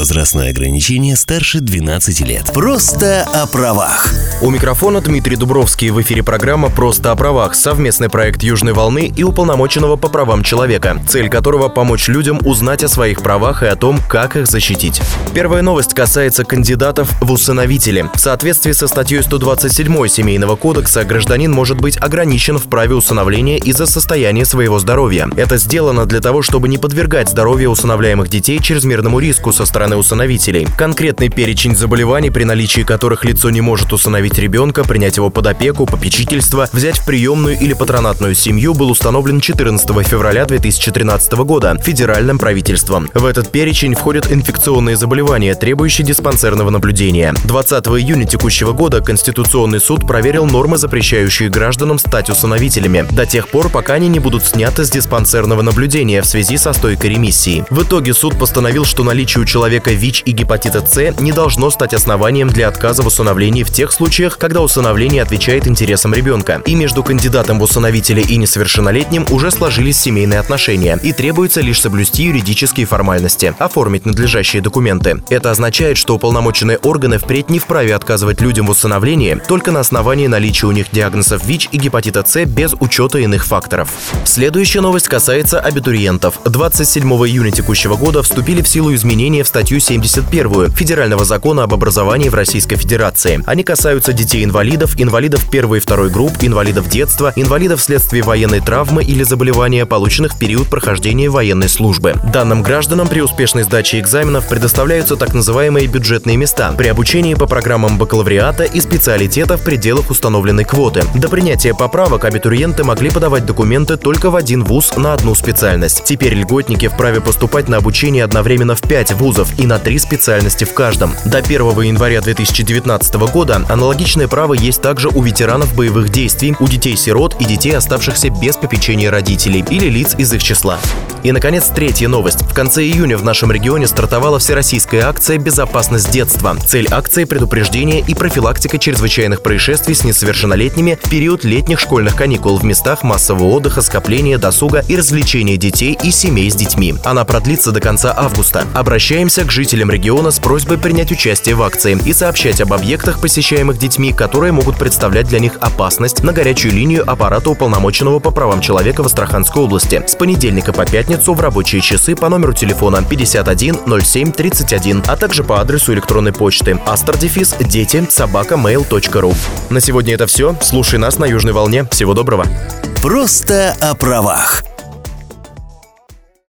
Возрастное ограничение старше 12 лет. Просто о правах. У микрофона Дмитрий Дубровский. В эфире программа «Просто о правах». Совместный проект «Южной волны» и уполномоченного по правам человека, цель которого – помочь людям узнать о своих правах и о том, как их защитить. Первая новость касается кандидатов в усыновители. В соответствии со статьей 127 Семейного кодекса гражданин может быть ограничен в праве усыновления из-за состояния своего здоровья. Это сделано для того, чтобы не подвергать здоровье усыновляемых детей чрезмерному риску со стороны усыновителей. Конкретный перечень заболеваний, при наличии которых лицо не может усыновить ребенка, принять его под опеку, попечительство, взять в приемную или патронатную семью, был установлен 14 февраля 2013 года федеральным правительством. В этот перечень входят инфекционные заболевания, требующие диспансерного наблюдения. 20 июня текущего года Конституционный суд проверил нормы, запрещающие гражданам стать усыновителями, до тех пор, пока они не будут сняты с диспансерного наблюдения в связи со стойкой ремиссии. В итоге суд постановил, что наличие у человека ВИЧ и гепатита С не должно стать основанием для отказа в усыновлении в тех случаях, когда усыновление отвечает интересам ребенка. И между кандидатом в усыновители и несовершеннолетним уже сложились семейные отношения, и требуется лишь соблюсти юридические формальности, оформить надлежащие документы. Это означает, что уполномоченные органы впредь не вправе отказывать людям в усыновлении только на основании наличия у них диагнозов ВИЧ и гепатита С без учета иных факторов. Следующая новость касается абитуриентов. 27 июня текущего года вступили в силу изменения в статью 71 Федерального закона об образовании в Российской Федерации. Они касаются детей-инвалидов, инвалидов первой и второй групп, инвалидов детства, инвалидов вследствие военной травмы или заболевания, полученных в период прохождения военной службы. Данным гражданам при успешной сдаче экзаменов предоставляются так называемые бюджетные места при обучении по программам бакалавриата и специалитета в пределах установленной квоты. До принятия поправок абитуриенты могли подавать документы только в один вуз на одну специальность. Теперь льготники вправе поступать на обучение одновременно в 5 вузов и на 3 специальности в каждом. До 1 января 2019 года аналогичное право есть также у ветеранов боевых действий, у детей-сирот и детей, оставшихся без попечения родителей или лиц из их числа. И, наконец, третья новость. В конце июня в нашем регионе стартовала всероссийская акция «Безопасность детства». Цель акции – предупреждение и профилактика чрезвычайных происшествий с несовершеннолетними в период летних школьных каникул в местах массового отдыха, скопления, досуга и развлечения детей и семей с детьми. Она продлится до конца августа. Обращаемся к жителям региона с просьбой принять участие в акции и сообщать об объектах, посещаемых детьми, которые могут представлять для них опасность, на горячую линию аппарата уполномоченного по правам человека в Астраханской области с понедельника по пятницу в рабочие часы по номеру телефона 51 07 31, а также по адресу электронной почты astrodefis.дети@mail.ru. На сегодня это все. Слушай нас на Южной волне. Всего доброго. Просто о правах.